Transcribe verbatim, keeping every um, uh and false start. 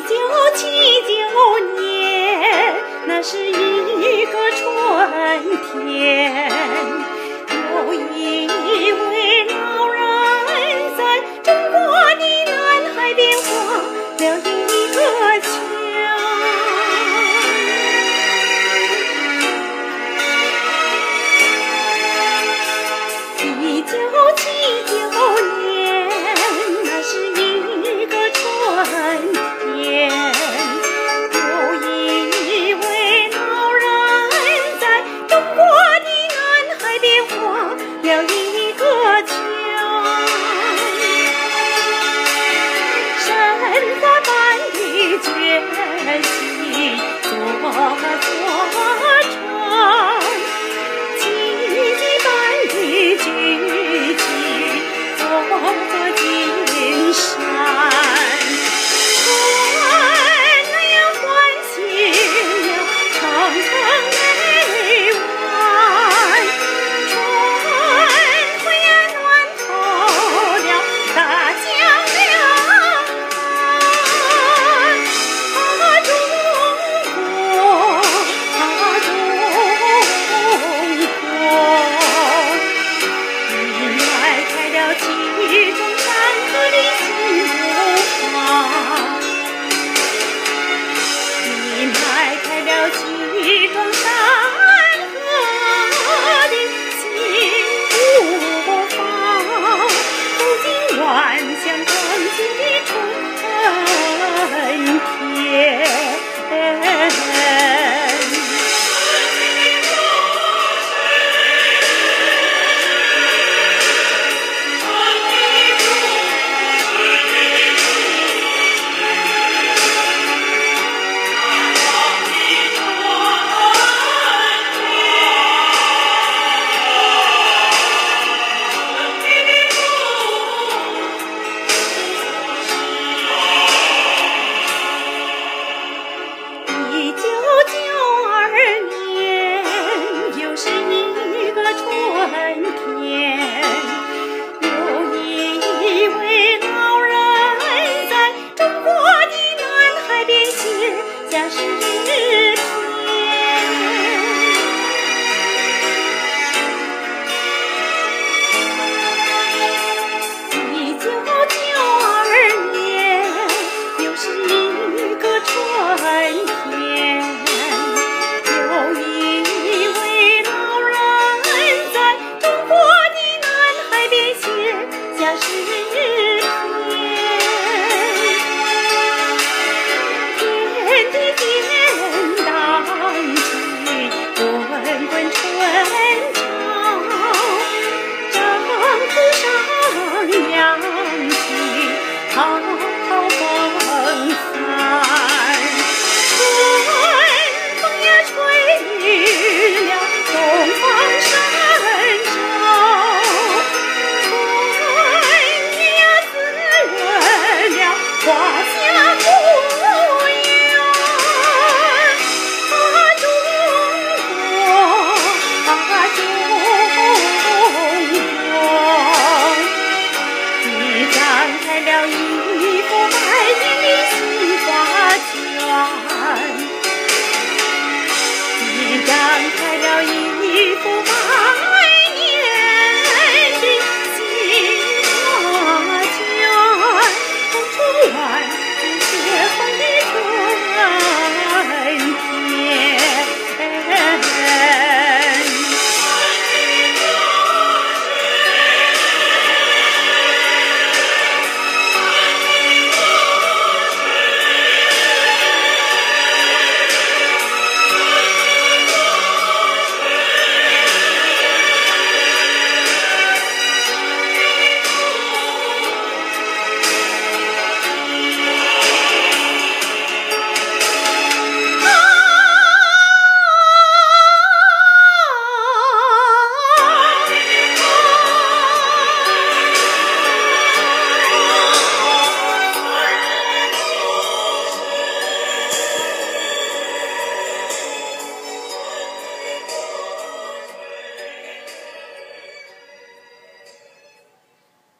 九七九年，那是一个春天，有一位老人在中国的南海边画了一个墙。一九七九年，那是一个春天，有一位老人在中国的南海边画了一个墙。神花般的决心做做成，奇迹般的举起做做金山。一桩山河的幸福坊，走进万象更新的春天。一九九二年，又是一个春天，有一位老人在中国的南海边写下诗篇。一九九二年，又是一个春天。好好风帆，春风也吹了东方神州，春雨也滋润了华夏国。